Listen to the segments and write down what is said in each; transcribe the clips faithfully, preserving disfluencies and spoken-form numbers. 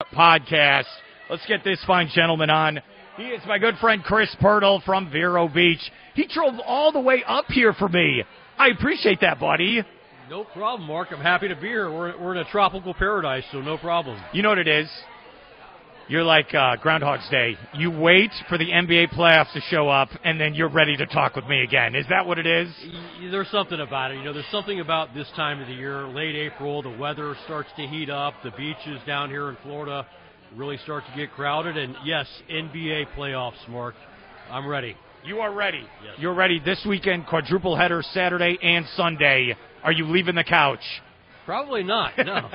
podcast. Let's get this fine gentleman on. He is my good friend Chris Pirtle from Vero Beach. He drove all the way up here for me. I appreciate that, buddy. No problem, Mark. I'm happy to be here. We're, we're in a tropical paradise, so no problem. You know what it is? You're like uh, Groundhog's Day. You wait for the N B A playoffs to show up, and then you're ready to talk with me again. Is that what it is? There's something about it. You know, there's something about this time of the year, late April, the weather starts to heat up. The beaches down here in Florida really start to get crowded. And, yes, N B A playoffs, Mark. I'm ready. You are ready. Yes. You're ready this weekend, quadruple header Saturday and Sunday. Are you leaving the couch? Probably not, no.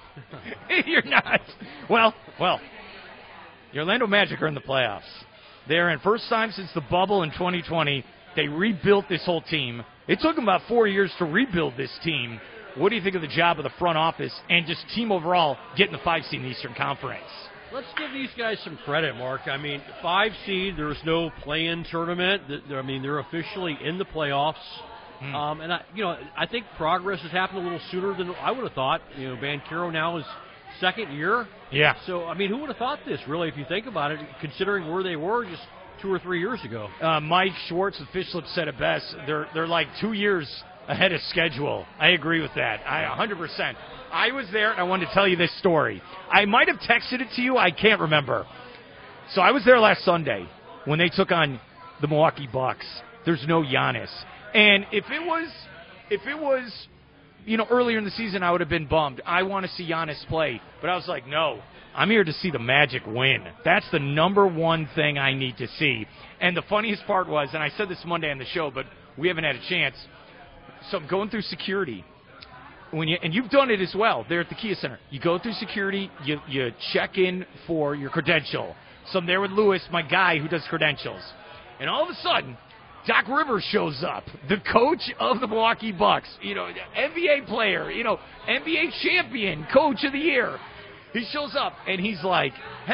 You're not. Well, well. The Orlando Magic are in the playoffs. They're in first time since the bubble in twenty twenty. They rebuilt this whole team. It took them about four years to rebuild this team. What do you think of the job of the front office and just team overall getting the five seed in the Eastern Conference? Let's give these guys some credit, Mark. I mean, five seed, there's no play-in tournament. I mean, they're officially in the playoffs. Hmm. Um, and, I, you know, I think progress has happened a little sooner than I would have thought. You know, Banchero now is second year. Yeah. So, I mean, who would have thought this, really, if you think about it, considering where they were just two or three years ago? Uh, Mike Schwartz of Fish Lips said it best. They're, they're like two years ahead of schedule. I agree with that. I one hundred percent. I was there, and I wanted to tell you this story. I might have texted it to you. I can't remember. So I was there last Sunday when they took on the Milwaukee Bucks. There's no Giannis. And if it was, if it was, you know, earlier in the season, I would have been bummed. I want to see Giannis play. But I was like, no, I'm here to see the Magic win. That's the number one thing I need to see. And the funniest part was, and I said this Monday on the show, but we haven't had a chance. So I'm going through security. When you, and you've done it as well there at the Kia Center. You go through security, you, you check in for your credential. So I'm there with Lewis, my guy who does credentials. And all of a sudden, Doc Rivers shows up, the coach of the Milwaukee Bucks, you know, N B A player, you know, N B A champion, coach of the year. He shows up, and he's like,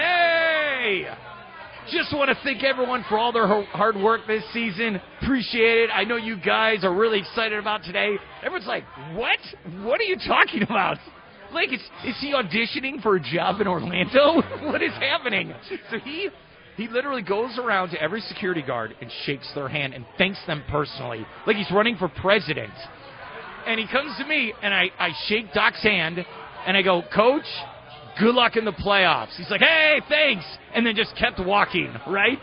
hey, just want to thank everyone for all their hard work this season. Appreciate it. I know you guys are really excited about today. Everyone's like, what? What are you talking about? Like, it's, is he auditioning for a job in Orlando? What is happening? So he... He literally goes around to every security guard and shakes their hand and thanks them personally, like he's running for president. And he comes to me, and I, I shake Doc's hand, and I go, Coach, good luck in the playoffs. He's like, hey, thanks, and then just kept walking, right?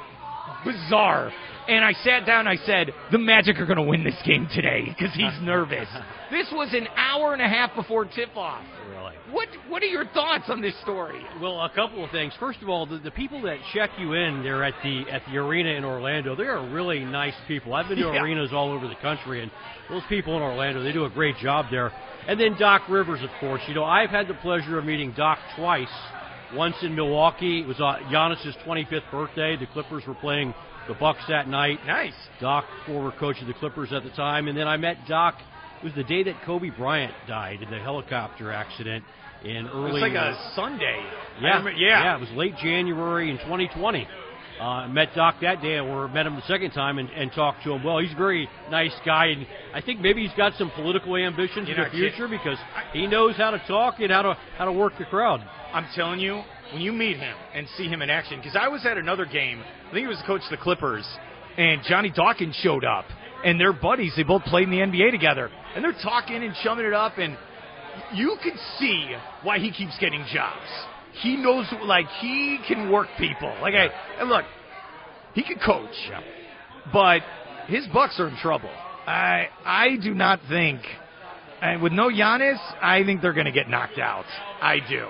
Bizarre. And I sat down, I said, the Magic are going to win this game today because he's nervous. This was an hour and a half before tip-off. Really? What What are your thoughts on this story? Well, a couple of things. First of all, the, the people that check you in there at the at the arena in Orlando, they are really nice people. I've been to yeah. arenas all over the country, and those people in Orlando, they do a great job there. And then Doc Rivers, of course. You know, I've had the pleasure of meeting Doc twice. Once in Milwaukee. It was uh, Giannis' twenty-fifth birthday. The Clippers were playing the Bucks that night. Nice. Doc, former coach of the Clippers at the time. And then I met Doc. It was the day that Kobe Bryant died in the helicopter accident in early... It was like a Sunday. Yeah, remember, yeah. yeah. It was late January in twenty twenty. Uh, met Doc that day, or met him the second time and, and talked to him. Well, he's a very nice guy, and I think maybe he's got some political ambitions You're in the not future kidding. because he knows how to talk and how to how to work the crowd. I'm telling you, when you meet him and see him in action, because I was at another game, I think he was the coach of the Clippers, and Johnny Dawkins showed up, and they're buddies. They both played in the N B A together, and they're talking and chumming it up, and you can see why he keeps getting jobs. He knows, like, he can work people. Like, I, and look, he can coach, yeah. but his Bucks are in trouble. I I do not think, and with no Giannis, I think they're going to get knocked out. I do.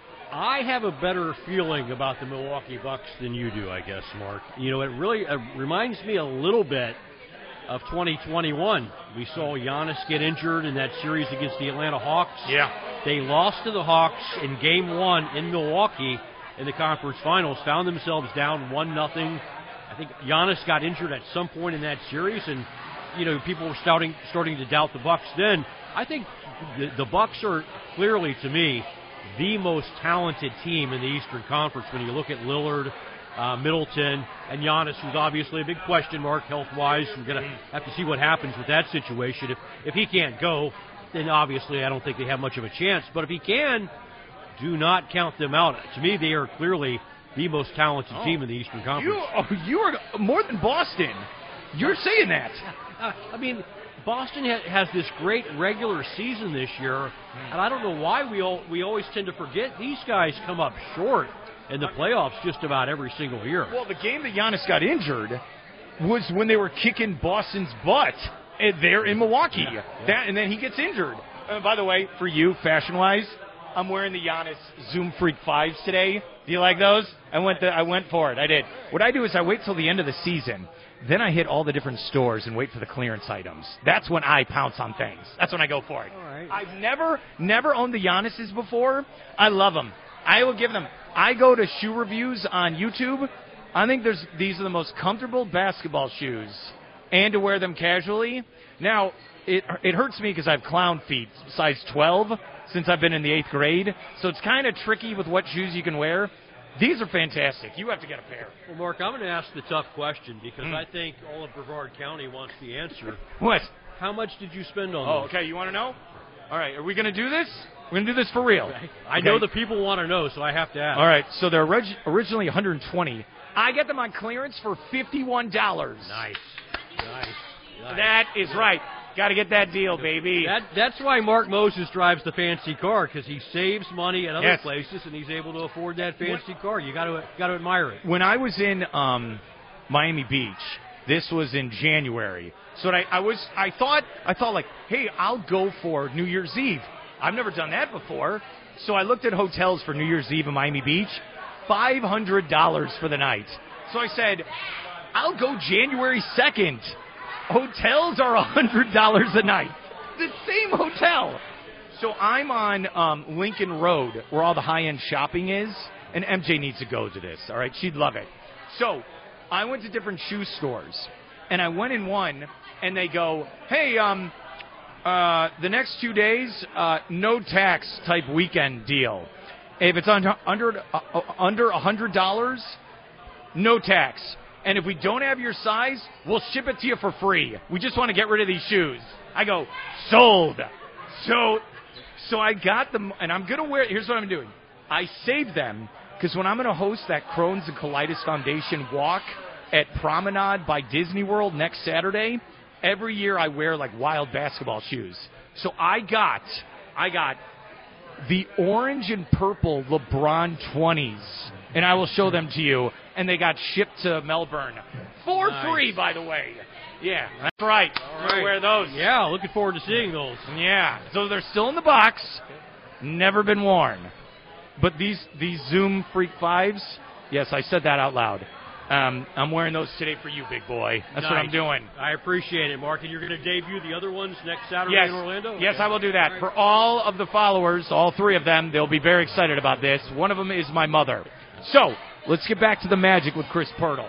I have a better feeling about the Milwaukee Bucks than you do, I guess, Mark. You know, it really uh, reminds me a little bit of twenty twenty-one. We saw Giannis get injured in that series against the Atlanta Hawks. Yeah. They lost to the Hawks in game one in Milwaukee in the conference finals, found themselves down one nothing. I think Giannis got injured at some point in that series, and, you know, people were starting, starting to doubt the Bucks then. I think the, the Bucks are clearly, to me, the most talented team in the Eastern Conference when you look at Lillard, uh, Middleton, and Giannis, who's obviously a big question mark health-wise. We're going to have to see what happens with that situation. If if he can't go, then obviously I don't think they have much of a chance. But if he can, do not count them out. To me, they are clearly the most talented oh. team in the Eastern Conference. You, oh, you are more than Boston. You're saying that. Uh, I mean, Boston ha- has this great regular season this year, and I don't know why we all, we always tend to forget these guys come up short in the playoffs just about every single year. Well, the game that Giannis got injured was when they were kicking Boston's butt there in Milwaukee. Yeah, yeah. That, and then he gets injured. Uh, by the way, for you, fashion-wise, I'm wearing the Giannis Zoom Freak fives today. Do you like those? I went. The, I went for it. I did. What I do is I wait till the end of the season. Then I hit all the different stores and wait for the clearance items. That's when I pounce on things. That's when I go for it. All right. I've never, never owned the Giannis's before. I love them. I will give them. I go to shoe reviews on YouTube. I think there's these are the most comfortable basketball shoes, and to wear them casually. Now, it it hurts me because I have clown feet, size twelve, since I've been in the eighth grade. So it's kind of tricky with what shoes you can wear. These are fantastic. You have to get a pair. Well, Mark, I'm going to ask the tough question because Mm. I think all of Brevard County wants the answer. What? How much did you spend on Oh, those? okay. You want to know? All right. Are we going to do this? We're going to do this for real. Okay. I Okay. know the people want to know, so I have to ask. All right. So they're orig- originally one hundred twenty. I get them on clearance for fifty-one dollars. Nice. Nice. nice. That is right. Got to get that deal, baby. That, that's why Mark Moses drives the fancy car, because he saves money at other Yes. places and he's able to afford that fancy car. You got to got to admire it. When I was in um, Miami Beach, this was in January. So I, I was, I thought, I thought like, hey, I'll go for New Year's Eve. I've never done that before. So I looked at hotels for New Year's Eve in Miami Beach, five hundred dollars for the night. So I said, I'll go January second. Hotels are one hundred dollars a night. The same hotel. So I'm on um, Lincoln Road, where all the high-end shopping is, and M J needs to go to this, all right? She'd love it. So I went to different shoe stores, and I went in one, and they go, hey, um, uh, the next two days, uh, no tax type weekend deal. If it's under under uh, under one hundred dollars, no tax. And if we don't have your size, we'll ship it to you for free. We just want to get rid of these shoes. I go, sold. So so I got them, and I'm going to wear, here's what I'm doing. I saved them, because when I'm going to host that Crohn's and Colitis Foundation walk at Promenade by Disney World next Saturday, every year I wear, like, wild basketball shoes. So I got, I got the orange and purple LeBron twenties, and I will show them to you. And they got shipped to Melbourne for Nice. free, by the way. Yeah, that's right. All I'm gonna right. wear those. Yeah, looking forward to seeing those. Yeah. So they're still in the box, never been worn. But these these Zoom Freak fives, yes, I said that out loud. Um, I'm wearing those today for you, big boy. That's what Nice. I'm doing. I appreciate it, Mark. And you're going to debut the other ones next Saturday Yes. in Orlando? Yes, Okay. I will do that. All right. For all of the followers, all three of them, they'll be very excited about this. One of them is my mother. So, let's get back to the Magic with Chris Pirtle.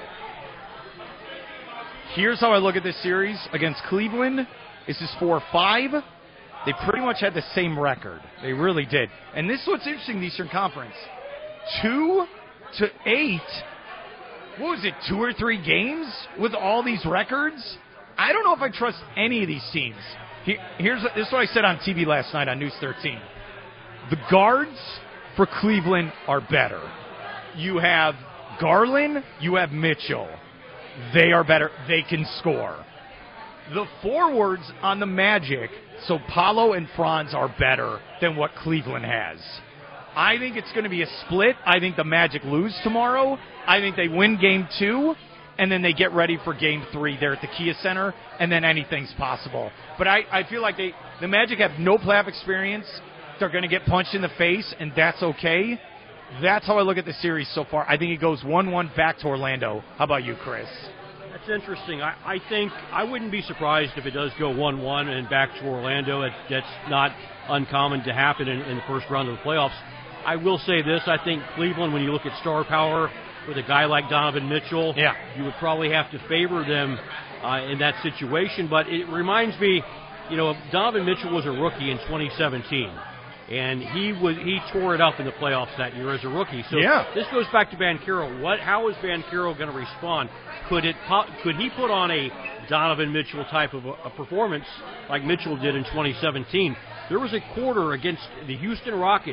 Here's how I look at this series against Cleveland. This is four five. They pretty much had the same record. They really did. And this is what's interesting in the Eastern Conference. Two to eight. What was it, two or three games with all these records? I don't know if I trust any of these teams. Here, here's this is what I said on T V last night on News thirteen. The guards for Cleveland are better. You have Garland, you have Mitchell. They are better. They can score. The forwards on the Magic, so Paolo and Franz, are better than what Cleveland has. I think it's going to be a split. I think the Magic lose tomorrow. I think they win game two, and then they get ready for game three there at the Kia Center, and then anything's possible. But I, I feel like they the Magic have no playoff experience. They're going to get punched in the face, and that's okay. That's how I look at the series so far. I think it goes one one back to Orlando. How about you, Chris? That's interesting. I, I think I wouldn't be surprised if it does go one one and back to Orlando. It, that's not uncommon to happen in, in the first round of the playoffs. I will say this. I think Cleveland, when you look at star power with a guy like Donovan Mitchell, Yeah. you would probably have to favor them uh, in that situation. But it reminds me, you know, Donovan Mitchell was a rookie in twenty seventeen. And he was he tore it up in the playoffs that year as a rookie. So Yeah. this goes back to Banchero. What? How is Banchero going to respond? Could it? Could he put on a Donovan Mitchell type of a, a performance like Mitchell did in twenty seventeen? There was a quarter against the Houston Rockets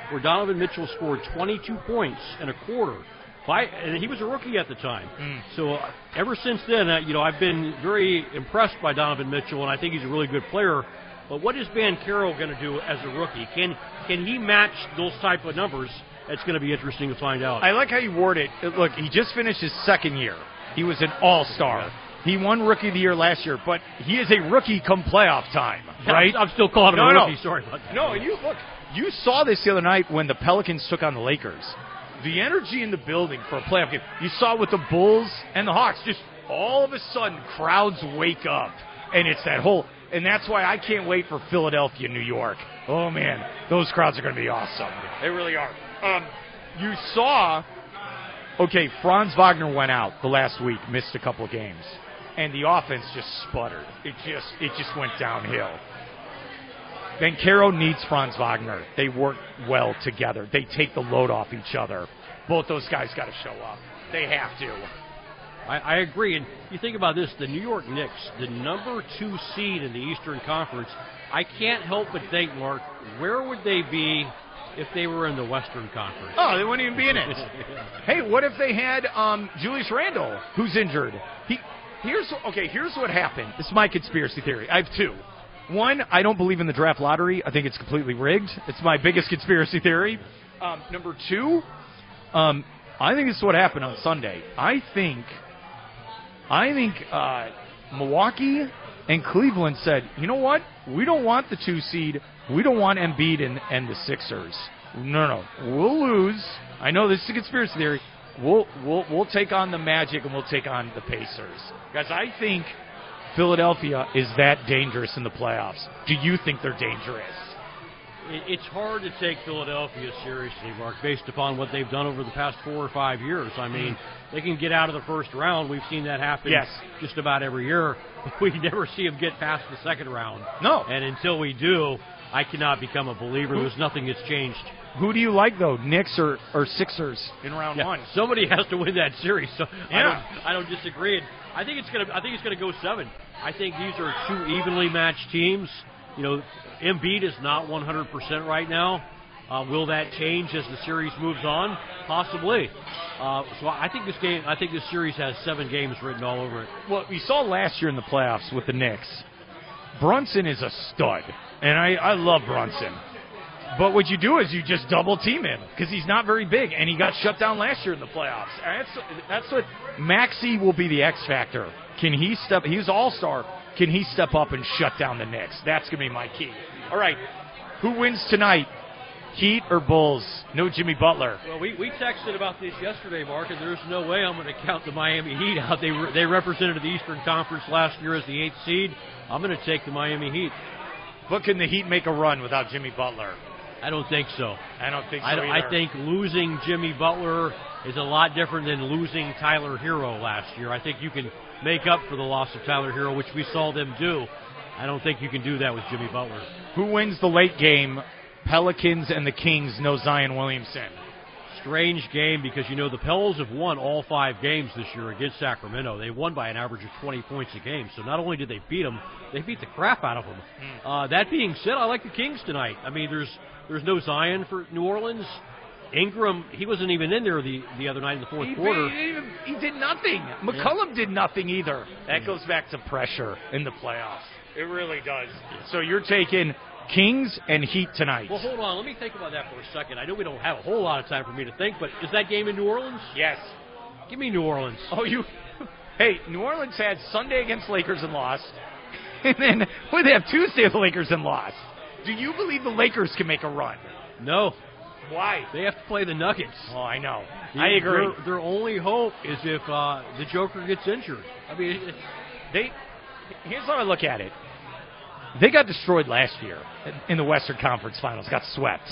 where Donovan Mitchell scored twenty-two points in a quarter. Five, and he was a rookie at the time. Mm. So uh, ever since then, uh, you know, I've been very impressed by Donovan Mitchell, and I think he's a really good player. But what is Banchero going to do as a rookie? Can can he match those type of numbers? It's going to be interesting to find out. I like how you word it. Look, he just finished his second year. He was an all-star. Yeah. He won Rookie of the Year last year, but he is a rookie come playoff time, right? I'm, I'm still calling him no, a no. rookie. Sorry about that. No, and you look, you saw this the other night when the Pelicans took on the Lakers. The energy in the building for a playoff game. You saw with the Bulls and the Hawks, just all of a sudden crowds wake up, and it's that whole. And that's why I can't wait for Philadelphia, New York. Oh man, those crowds are going to be awesome. They really are. Um, you saw. Okay, Franz Wagner went out the last week, missed a couple of games, and the offense just sputtered. It just it just went downhill. Banchero needs Franz Wagner. They work well together. They take the load off each other. Both those guys got to show up. They have to. I, I agree. And you think about this, the New York Knicks, the number two seed in the Eastern Conference, I can't help but think, Mark, where would they be if they were in the Western Conference? Oh, they wouldn't even be in it. Hey, what if they had um, Julius Randle, who's injured? He here's okay. Here's what happened. This is my conspiracy theory. I have two. One, I don't believe in the draft lottery. I think it's completely rigged. It's my biggest conspiracy theory. Um, number two, um, I think this is what happened on Sunday. I think, I think uh, Milwaukee and Cleveland said, you know what? We don't want the two seed. We don't want Embiid and, and the Sixers. No, no, we'll lose. I know this is a conspiracy theory. We'll we'll we'll take on the Magic and we'll take on the Pacers. Guys, I think Philadelphia is that dangerous in the playoffs. Do you think they're dangerous? It's hard to take Philadelphia seriously, Mark, based upon what they've done over the past four or five years. I mean, they can get out of the first round. We've seen that happen yes. just about every year. We never see them get past the second round. No. And until we do, I cannot become a believer. There's nothing that's changed. Who do you like, though, Knicks or, or Sixers in round yeah, one? Somebody has to win that series, so yeah. I don't I don't disagree. And I think it's gonna I think it's gonna go seven. I think these are two evenly matched teams. You know, Embiid is not one hundred percent right now. Uh, will that change as the series moves on? Possibly. Uh, so I think this game, I think this series has seven games written all over it. Well, we saw last year in the playoffs with the Knicks. Brunson is a stud, and I, I love Brunson. But what you do is you just double team him because he's not very big, and he got shut down last year in the playoffs. And that's that's what Maxey will be the X factor. Can he step? He's all star. Can he step up and shut down the Knicks? That's gonna be my key. All right, who wins tonight? Heat or Bulls? No Jimmy Butler. Well, we, we texted about this yesterday, Mark, and there's no way I'm going to count the Miami Heat out. They re- they represented the Eastern Conference last year as the eighth seed. I'm going to take the Miami Heat. But can the Heat make a run without Jimmy Butler? I don't think so. I don't think so I, either. I think losing Jimmy Butler is a lot different than losing Tyler Hero last year. I think you can make up for the loss of Tyler Hero, which we saw them do. I don't think you can do that with Jimmy Butler. Who wins the late game? Pelicans and the Kings, no Zion Williamson. Strange game because, you know, the Pels have won all five games this year against Sacramento. They won by an average of twenty points a game. So not only did they beat them, they beat the crap out of them. Mm. Uh, that being said, I like the Kings tonight. I mean, there's there's no Zion for New Orleans. Ingram, he wasn't even in there the, the other night in the fourth he, quarter. He, he did nothing. McCollum yeah. did nothing either. That goes back to pressure in the playoffs. It really does. So you're taking Kings and Heat tonight. Well, hold on. Let me think about that for a second. I know we don't have a whole lot of time for me to think, but is that game in New Orleans? Yes. Give me New Orleans. Oh, you. Hey, New Orleans had Sunday against Lakers and lost. And then what, they have Tuesday with the Lakers and lost. Do you believe the Lakers can make a run? No. Why? They have to play the Nuggets. Oh, I know. The, I agree. Their, their only hope is if uh, the Joker gets injured. I mean, it's, they. Here's how I look at it. They got destroyed last year in the Western Conference Finals, got swept.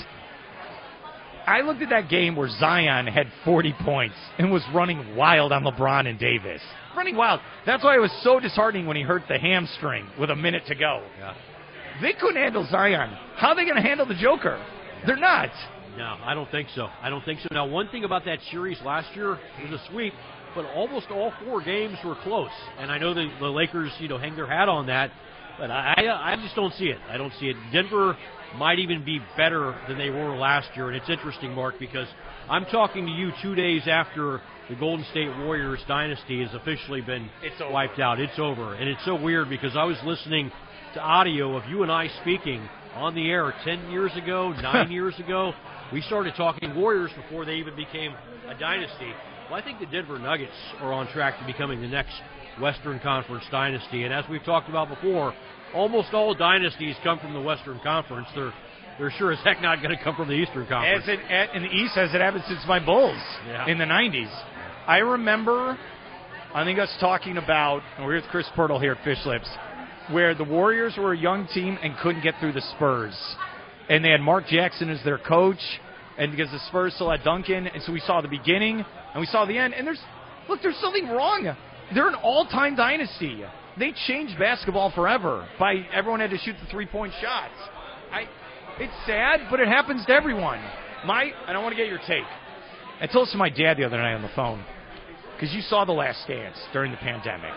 I looked at that game where Zion had forty points and was running wild on LeBron and Davis. Running wild. That's why it was so disheartening when he hurt the hamstring with a minute to go. Yeah. They couldn't handle Zion. How are they going to handle the Joker? They're not. No, I don't think so. I don't think so. Now, one thing about that series last year, it was a sweep, but almost all four games were close. And I know the, the Lakers, you know, hang their hat on that. But I, I just don't see it. I don't see it. Denver might even be better than they were last year. And it's interesting, Mark, because I'm talking to you two days after the Golden State Warriors dynasty has officially been It's over. wiped out. It's over. And it's so weird because I was listening to audio of you and I speaking on the air ten years ago, nine years ago. We started talking Warriors before they even became a dynasty. Well, I think the Denver Nuggets are on track to becoming the next Western Conference dynasty. And as we've talked about before, almost all dynasties come from the Western Conference. They're they're sure as heck not going to come from the Eastern Conference. As it at, in the East, as it happened since my Bulls Yeah. in the nineties. I remember, I think us talking about, and we're with Chris Pirtle here at Fish Lips, where the Warriors were a young team and couldn't get through the Spurs. And they had Mark Jackson as their coach, and because the Spurs still had Duncan, and so we saw the beginning, and we saw the end. And there's, look, there's something wrong. They're an all-time dynasty. They changed basketball forever by everyone had to shoot the three-point shots. I, it's sad, but it happens to everyone. My, and I want to get your take. I told this to my dad the other night on the phone, because you saw The Last Dance during the pandemic.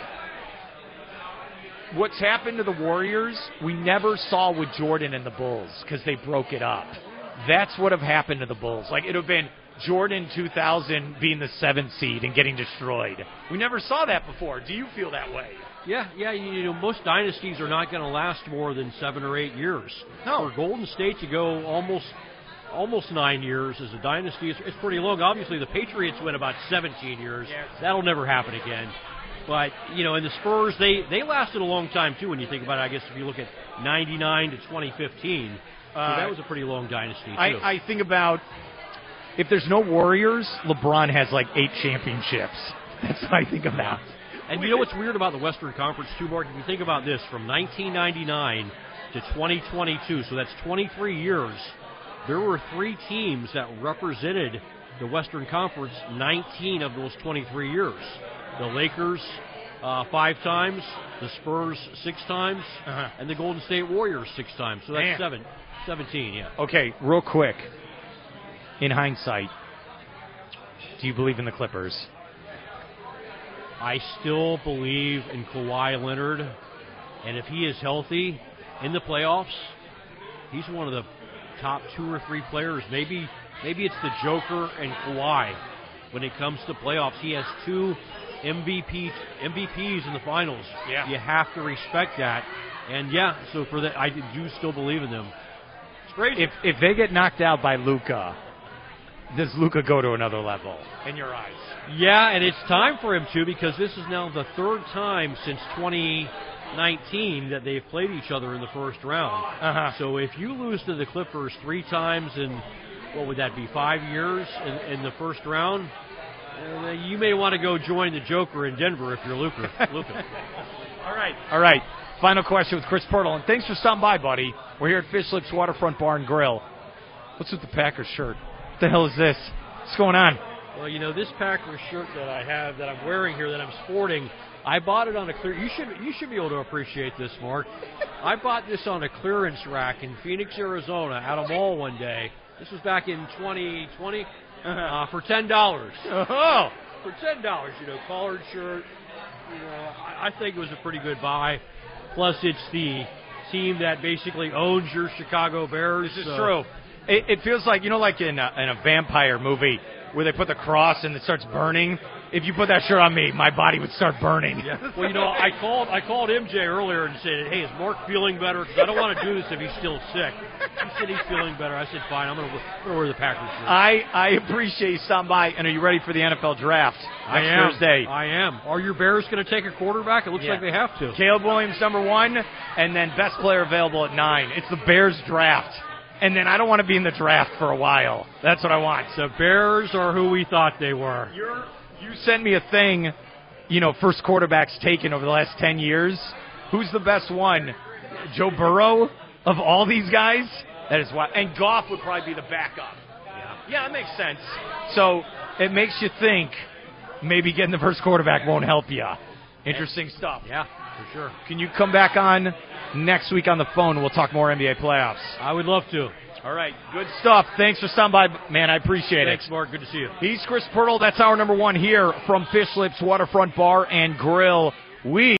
What's happened to the Warriors, we never saw with Jordan and the Bulls, because they broke it up. That's what have happened to the Bulls. Like, it would have been Jordan two thousand being the seventh seed and getting destroyed. We never saw that before. Do you feel that way? Yeah, yeah. You know, most dynasties are not going to last more than seven or eight years. No. For Golden State to go almost almost nine years as a dynasty is it's pretty long. Obviously, the Patriots went about seventeen years. Yes. That'll never happen again. But, you know, and the Spurs, they, they lasted a long time, too, when you think about it. I guess if you look at ninety-nine to twenty fifteen, so Uh, that was a pretty long dynasty, too. I, I think about, if there's no Warriors, LeBron has like eight championships. That's what I think about. And you know what's weird about the Western Conference, too, Mark? If you think about this, from nineteen ninety-nine to twenty twenty-two, so that's twenty-three years, there were three teams that represented the Western Conference nineteen of those twenty-three years. The Lakers uh, five times, the Spurs six times, Uh-huh. and the Golden State Warriors six times. So that's Man. seven, seventeen, yeah. Okay, real quick. In hindsight, do you believe in the Clippers? I still believe in Kawhi Leonard, and if he is healthy in the playoffs, he's one of the top two or three players. Maybe maybe it's the Joker and Kawhi when it comes to playoffs. He has two M V P M V Ps in the finals. Yeah. You have to respect that. And yeah, so for that, I do still believe in them. It's crazy. If if they get knocked out by Luka, does Luka go to another level in your eyes? Yeah, and it's time for him to, because this is now the third time since twenty nineteen that they've played each other in the first round. Uh-huh. So if you lose to the Clippers three times in, what would that be, five years in, in the first round, uh, you may want to go join the Joker in Denver if you're Luka. Luka. All right. All right. Final question with Chris Pirtle. And thanks for stopping by, buddy. We're here at Fish Lips Waterfront Bar and Grill. What's with the Packers shirt? What the hell is this? What's going on? Well, you know, this Packers shirt that I have, that I'm wearing here, that I'm sporting, I bought it on a clear. You should you should be able to appreciate this, Mark. I bought this on a clearance rack in Phoenix, Arizona, at a mall one day. This was back in twenty twenty uh, for ten dollars. Oh. For ten dollars, you know, collared shirt. You know, I, I think it was a pretty good buy. Plus, it's the team that basically owns your Chicago Bears. This is so- true. It, it feels like, you know, like in a, in a vampire movie where they put the cross and it starts burning. If you put that shirt on me, my body would start burning. Yeah. Well, you know, I called I called M J earlier and said, hey, is Mark feeling better? Because I don't want to do this if he's still sick. He said he's feeling better. I said, fine, I'm going to wear the Packers shirt. I, I appreciate you stopping by. And are you ready for the N F L draft next I am. Thursday? I am. Are your Bears going to take a quarterback? It looks Yeah. like they have to. Caleb Williams, number one, and then best player available at nine. It's the Bears draft. And then I don't want to be in the draft for a while. That's what I want. The Bears are who we thought they were. You're, you sent me a thing, you know, first quarterbacks taken over the last ten years. Who's the best one? Joe Burrow of all these guys? That is why. And Goff would probably be the backup. Yeah. Yeah, it makes sense. So it makes you think maybe getting the first quarterback won't help you. Interesting stuff. Yeah, for sure. Can you come back on next week on the phone? We'll talk more N B A playoffs. I would love to. All right, good stuff. Thanks for stopping by, man. I appreciate Thanks, it. Mark. Good to see you. He's Chris Pirtle. That's our number one here from Fish Lips Waterfront Bar and Grill. We